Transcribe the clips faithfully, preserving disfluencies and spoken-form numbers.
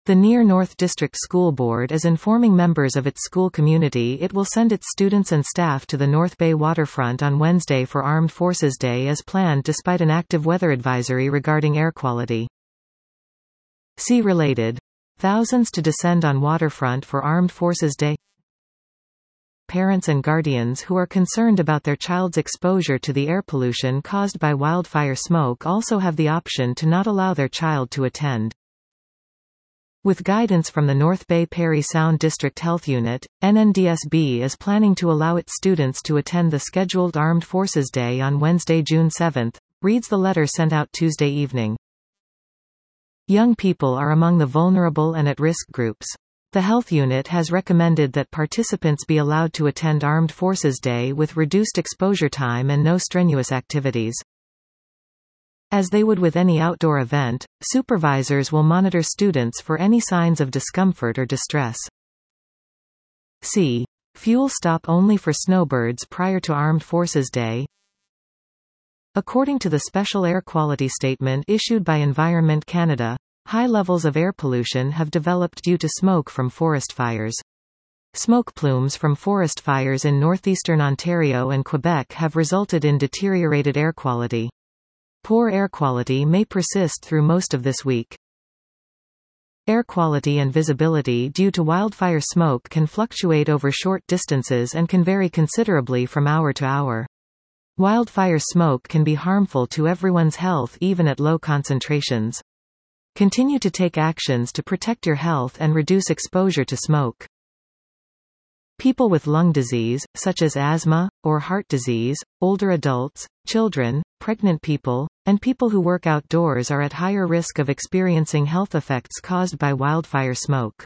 The Near North District School Board is informing members of its school community it will send its students and staff to the North Bay waterfront on Wednesday for Armed Forces Day as planned despite an active weather advisory regarding air quality. See related. Thousands to descend on waterfront for Armed Forces Day. Parents and guardians who are concerned about their child's exposure to the air pollution caused by wildfire smoke also have the option to not allow their child to attend. With guidance from the North Bay Parry Sound District Health Unit, N N D S B is planning to allow its students to attend the scheduled Armed Forces Day on Wednesday, June seventh, reads the letter sent out Tuesday evening. Young people are among the vulnerable and at-risk groups. The health unit has recommended that participants be allowed to attend Armed Forces Day with reduced exposure time and no strenuous activities. As they would with any outdoor event, supervisors will monitor students for any signs of discomfort or distress. C. Fuel stop only for snowbirds prior to Armed Forces Day. According to the special air quality statement issued by Environment Canada, high levels of air pollution have developed due to smoke from forest fires. Smoke plumes from forest fires in northeastern Ontario and Quebec have resulted in deteriorated air quality. Poor air quality may persist through most of this week. Air quality and visibility due to wildfire smoke can fluctuate over short distances and can vary considerably from hour to hour. Wildfire smoke can be harmful to everyone's health even at low concentrations. Continue to take actions to protect your health and reduce exposure to smoke. People with lung disease, such as asthma, or heart disease, older adults, children, pregnant people, and people who work outdoors are at higher risk of experiencing health effects caused by wildfire smoke.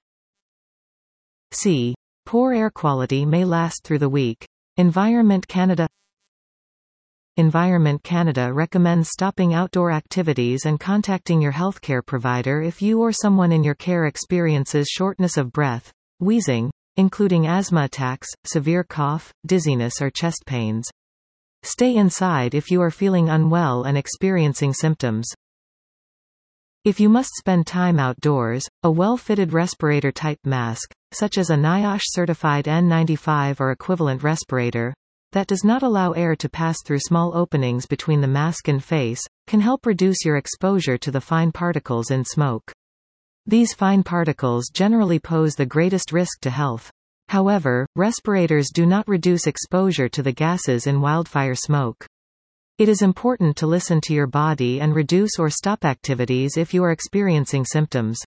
C. Poor air quality may last through the week. Environment Canada Environment Canada recommends stopping outdoor activities and contacting your healthcare provider if you or someone in your care experiences shortness of breath, wheezing, including asthma attacks, severe cough, dizziness or chest pains. Stay inside if you are feeling unwell and experiencing symptoms. If you must spend time outdoors, a well-fitted respirator-type mask, such as a NIOSH-certified N ninety-five or equivalent respirator, that does not allow air to pass through small openings between the mask and face, can help reduce your exposure to the fine particles in smoke. These fine particles generally pose the greatest risk to health. However, respirators do not reduce exposure to the gases in wildfire smoke. It is important to listen to your body and reduce or stop activities if you are experiencing symptoms.